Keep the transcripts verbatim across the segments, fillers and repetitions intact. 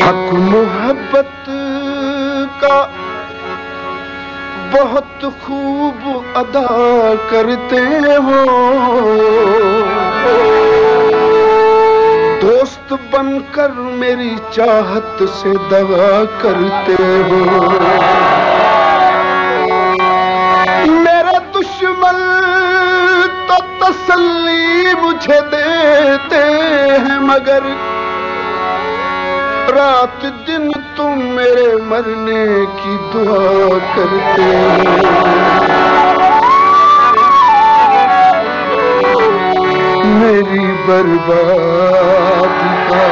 हक मोहब्बत का बहुत खूब अदा करते हो, दोस्त बनकर मेरी चाहत से दगा करते हो। मेरे दुश्मन तो तसल्ली मुझे देते हैं, मगर रात दिन तुम मेरे मरने की दुआ करते हो। मेरी बर्बादी का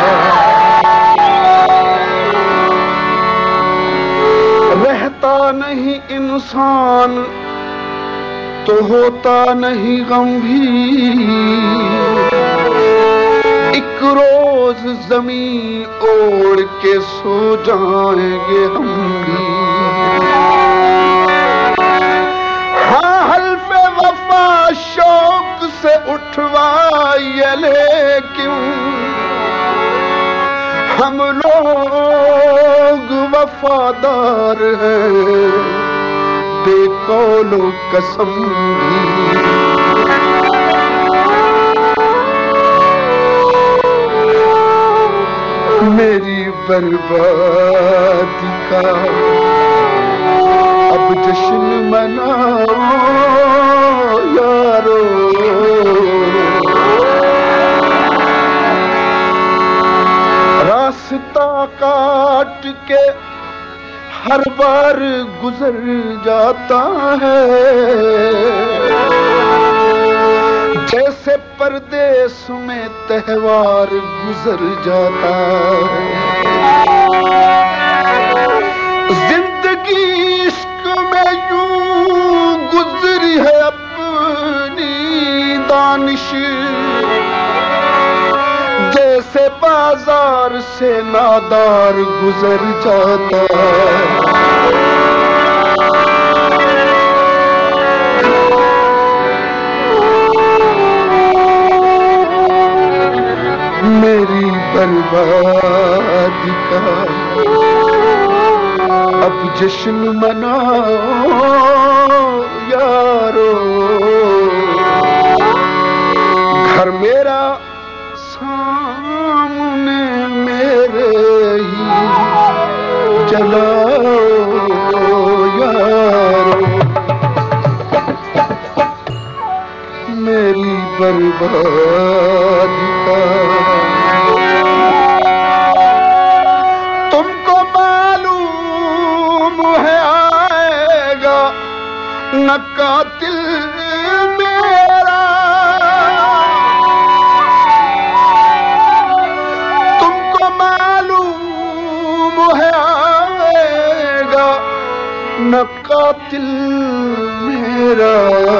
रहता नहीं इंसान तो होता नहीं गम भी, एक रोज जमीन ओढ़ के सो जाएंगे हम भी। हाँ हल्फे वफा शौक से उठवाइए, लेकिन हम लोग वफादार हैं बेकौलो कसम भी। मेरी बर्बादी का अब जश्न मनाओ यारो। रास्ता काट के हर बार गुजर जाता है, जैसे परदेस में त्योहार गुजर जाता है। जिंदगी इश्क में यूं गुजरी है अपनी दानिश, जैसे बाजार से नादार गुजर जाता है। मेरी बर्बादी का अब जश्न मनाओ यारो। घर मेरा सामने मेरे ही जलाओ यारो। मेरी बर्बादी का तुमको मालूम है आएगा न कातिल मेरा, तुमको मालूम है आएगा न कातिल मेरा।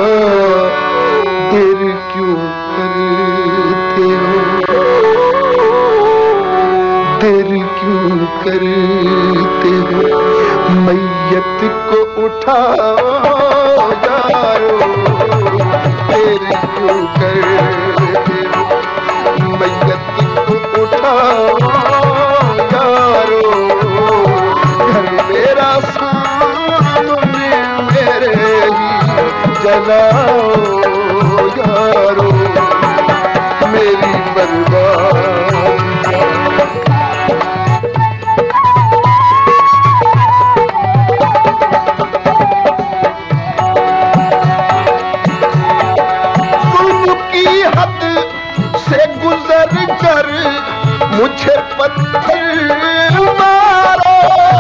देर क्यों करते हो, देर क्यों करते हो, मैयत को उठाओ यारो। देर क्यों करते हो, मैयत को उठाओ यारो। घर मेरा सामने मेरे ही जलाओ यारो। मेरी बर्बादी जुल्म की हद से गुजर कर मुझे पत्थर मारो।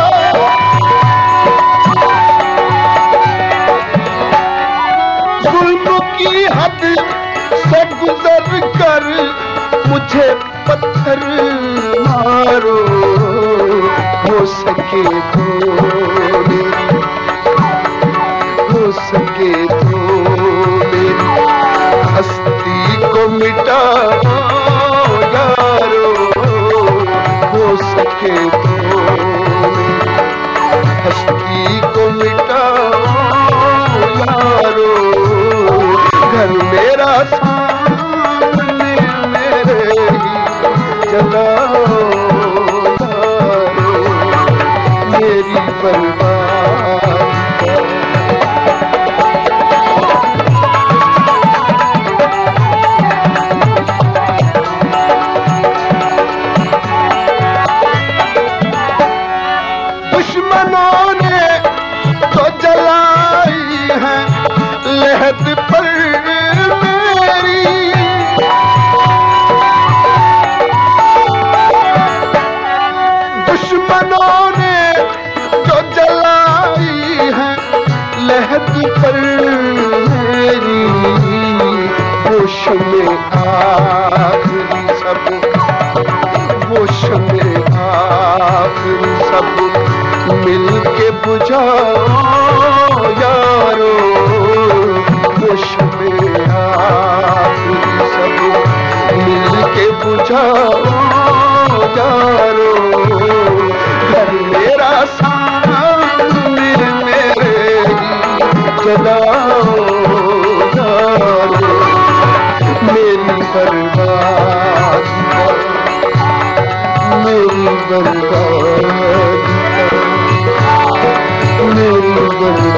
जुल्म की हद से गुजर कर मुझे पत्थर मारो। हो सके तो मेरी, हो सके तो मेरी हस्ती को मिटाओ यारो। हो सके तो मेरी हस्ती को मिटाओ यारो। घर मेरा सामने मेरे ही जलाओ यारो। दुश्मनों ने जो जलाई है लहदी पर मेरी, वो शमे आखिरी सब, वो शमे आखिरी सब मिल के बुझाओ यारो, वो शमे आखिरी सब मिल के बुझाओ यारो। घर मेरा सामने मेरे जलाओ यारो, मेरी बर्बादी मेरी बर्बादी मेरी बर्बादी